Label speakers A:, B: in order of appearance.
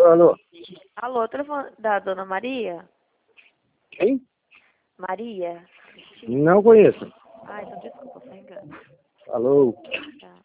A: Alô?
B: Alô, telefone da dona Maria?
A: Quem?
B: Maria?
A: Não conheço.
B: Ah, então desculpa, foi engano.
A: Alô?
B: Tá.